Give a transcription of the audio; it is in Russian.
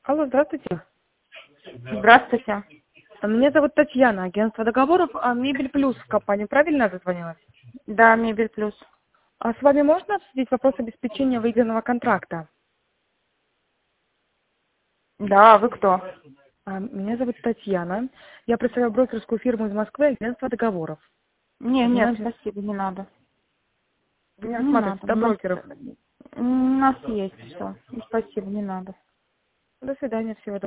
Алло, здравствуйте. Здравствуйте. Меня зовут Татьяна, агентство договоров «Мебель Плюс» в компанию. Правильно я дозвонилась? Да, Мебель Плюс. А с вами можно обсудить вопрос обеспечения выигранного контракта? Да, вы кто? Меня зовут Татьяна. Я представляю брокерскую фирму из Москвы, агентство договоров. Нет, Занимаемся... спасибо, не надо. Вы не Не рассматриваете, надо. да, брокеров? У нас есть все. Спасибо, не надо. До свидания, всего доброго.